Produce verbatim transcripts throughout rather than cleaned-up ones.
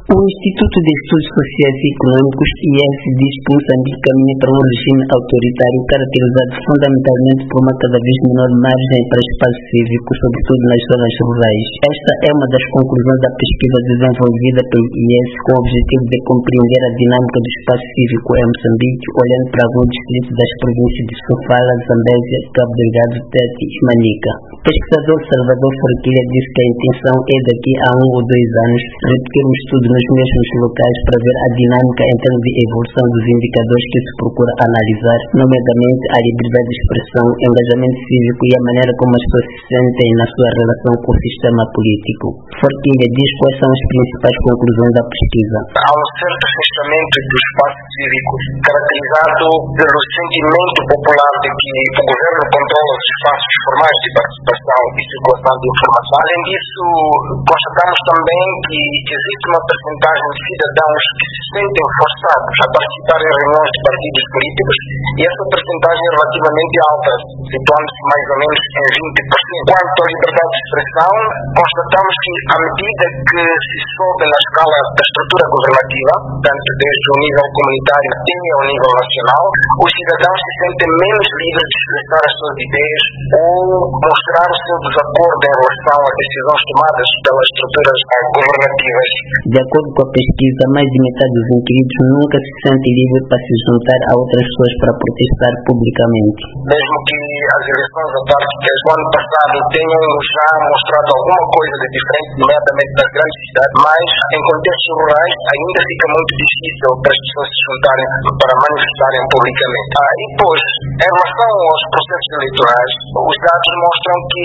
O Instituto de Estudos Sociais e Econômicos, I E S, diz que Moçambique caminha para um regime autoritário caracterizado fundamentalmente por uma cada vez menor margem para espaço cívico, sobretudo nas zonas rurais. Esta é uma das conclusões da pesquisa desenvolvida pelo I E S com o objetivo de compreender a dinâmica do espaço cívico em Moçambique, olhando para alguns distritos das províncias de Sofala, Zambésia, Cabo Delgado, Tete e Manica. O pesquisador Salvador Forquilha disse que a intenção é daqui a um ou dois anos repetir um estudo nos mesmos locais para ver a dinâmica em termos de evolução dos indicadores que se procura analisar, nomeadamente a liberdade de expressão, engajamento cívico e a maneira como as pessoas se sentem na sua relação com o sistema político. Forquilha diz quais são as principais conclusões da pesquisa. Há um certo afastamento do espaço cívico, caracterizado pelo sentimento popular de que o governo controla os espaços formais de participação e circulação de informação. Além disso, constatamos também que existe uma percentagem de cidadãos que se sentem forçados a participar em reuniões de partidos políticos e essa percentagem é relativamente alta, situando-se mais ou menos em vinte por cento. Quanto à liberdade de expressão, constatamos que à medida que se sobe na escala da estrutura governativa, tanto desde o nível comunitário até ao nível nacional, os cidadãos se sentem menos livres de expressar as suas ideias ou mostrar o seu desacordo em relação a decisões tomadas pelas estruturas governativas. De acordo com a pesquisa, mais de metade dos inquiridos nunca se sente livre para se juntar a outras pessoas para protestar publicamente. Mesmo que as eleições autárquicas do ano passado tenham já mostrado alguma coisa de diferente, nomeadamente nas grandes cidades, mas em contextos rurais ainda fica muito difícil para as pessoas se juntarem para manifestarem publicamente. Ah, e depois, em relação aos processos eleitorais, os dados mostram que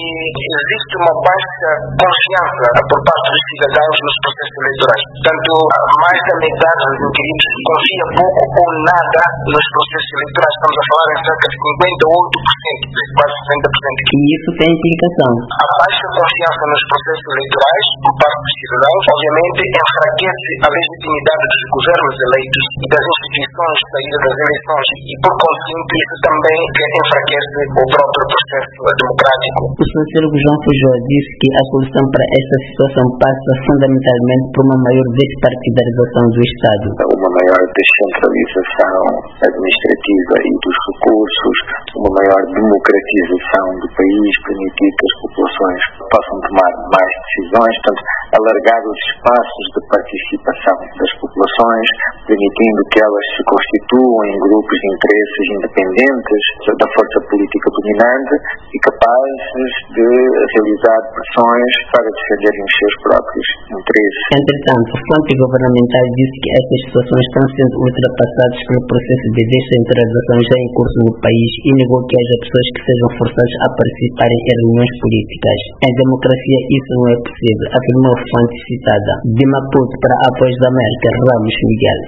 existe uma baixa confiança por parte dos cidadãos nos processos eleitorais. Portanto, mais da metade dos inquiridos confia pouco ou nada nos processos eleitorais. Estamos a falar em cerca de cinquenta e oito por cento, quase sessenta por cento. E isso tem implicação. A baixa confiança nos processos eleitorais por parte dos cidadãos, obviamente, enfraquece a legitimidade dos governos eleitos e das instituições saídas das eleições e, por conseguinte, isso também enfraquece o próprio processo democrático. O sociólogo João Fujol disse que a solução para esta situação passa fundamentalmente por uma maior despartidarização do Estado. Uma maior descentralização administrativa e dos recursos, uma maior democratização do país, permitir que as populações possam tomar mais decisões, portanto, alargar os espaços de participação das populações, permitindo que elas se constituam em grupos de interesses independentes da força política dominante e capazes de realizar pressões para defenderem os seus próprios interesses. Entretanto, a fonte governamental disse que estas situações estão sendo ultrapassadas pelo processo de descentralização já em curso no país e negou que haja pessoas que sejam forçadas a participarem em reuniões políticas. Em democracia isso não é possível, afirmou a fonte citada. De Maputo para a Voz da América, Ramos Miguel.